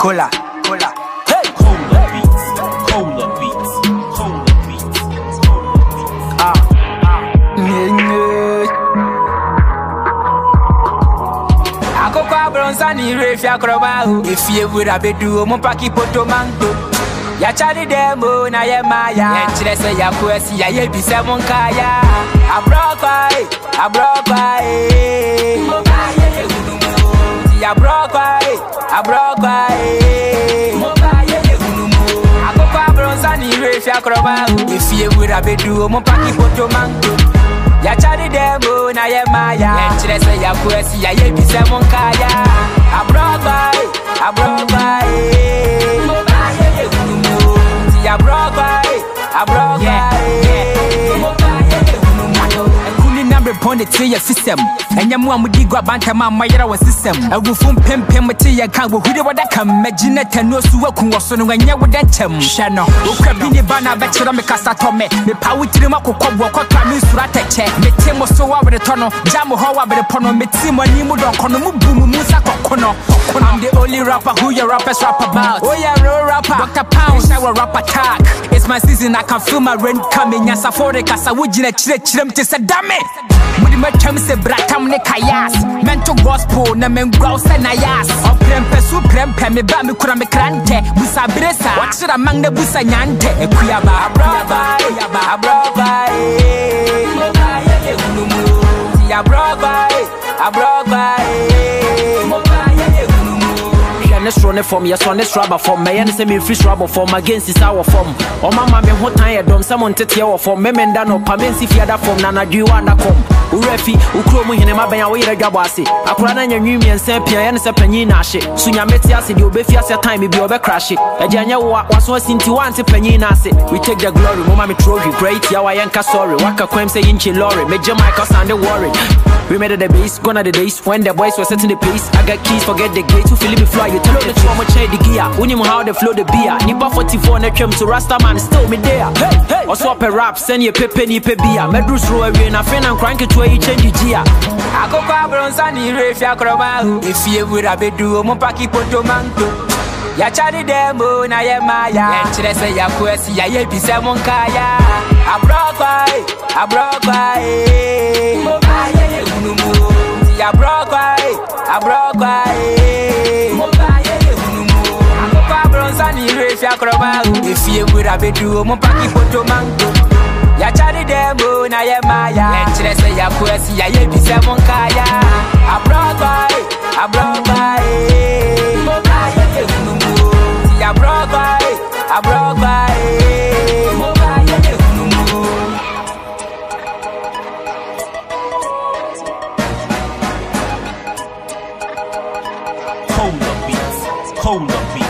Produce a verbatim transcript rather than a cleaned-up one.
Cola, cola. Hey, cola beats, cola beats, cola beats, cola beats. Ah, Akoko bronza ni refi akroba ho. If you would have do mo paki poto mango. Ya chari demo na ye maya. Enchire se ya kwesi ya ye bi se mon kaya. Abroka eh, abroka eh. Mo kaya ye gunumo. Ya abroka eh, abroka eh. Mo kaya ye gunumo. Akoko bronza ni refi akroba ho. If you would have do mo paki poto mango. Ya chari demo na ye maya. Enchire se ya kwesi ya ye bi se mon kaya. Abroka eh, abroka eh. Mo kaya ye gunumo. Ya broka eh, abroka eh. Mo kaya ye gunumo. Kuni number upon the tree system. And ya mwa mudi gwa banta ma mayera wa system. Awufum pempem mati ya kan wo hude wada kam. Magina tano suwa kunwa sono wanya wada tem. Shano ukra bini bana bechira me kasa tome. Me pa witiri ma kokobwo kwakra mi surata che. Me temo so wa wede tono. Jamu ho wa wede pono. Me timo ni mu don kono mu bumu musa kokono. I'm the only rapper who your rappers rap about. Oh yeah, real rapper. Doctor Pound, shower rap attack. It's my season, I can feel my rain coming. Yes, I for it, cause I would you chile chile to say damn it. Mudi me chum se bratam ne kayas. Mento gospel, na men grouse na yas. O prempe su prempe, me ba me kura me krante. Busa bresa, wakshira mang ne busa nyante. E kuya ba, braba, kuya ba, braba, eh. Moba ye ye gunumu. Ya braba, eh, braba, eh. Moba ye ye gunumu. Let's run it from yes, on this rubber from me and send me fish rubber from against this hour from. Oh, mama, me hot time, dom, someone to tell from me, and dano, Pamensi Fiada from Nana, do you want to come? Urefi, Ukromu, and my band away the Gabasi. I put on your new and Sampia and Sapanina shit. Soon your Metias, you'll be fierce your time, you'll be crash it. A Janya was once into one to Panina. We take the glory, Mama, me trophy, great, Yawayanka, sorry, Waka Quem say in Chilori, Major Michael Sunday worry. We made it the base, gone at the days when the boys were setting the pace. I got keys, forget the gate, to Philip fly, you tell the trauma, check the gear. We knew how they flow the beer. Nipa forty-four, and came to Rasta man, still me there. Hey, hey, or swap a rap, send your pepe, ni pe beer. Medrus row away, and I friend and crank it to a change the gear. I go bronza ni refi akroba. If you would have do mo paki poto mango. Ya chari demo na ye maya. Enchire se ya kwesi ya ye bi se mon kaya. Abroka eh, abroka eh. Mo kaya ye gunumu. Ya broka eh, abroka eh. Mo kaya ye gunumu. Akoko bronza ni refi akroba. If you would have do mo paki poto mango. Ya chari demo na ye maya. Enchire se ya kwesi ya ye bi se mon kaya. Abroka eh, abroka eh. Mo kaya ye gunumu. Ya broka eh, abroka eh. Mo kaya ye gunumu. Cola beats, cola beats.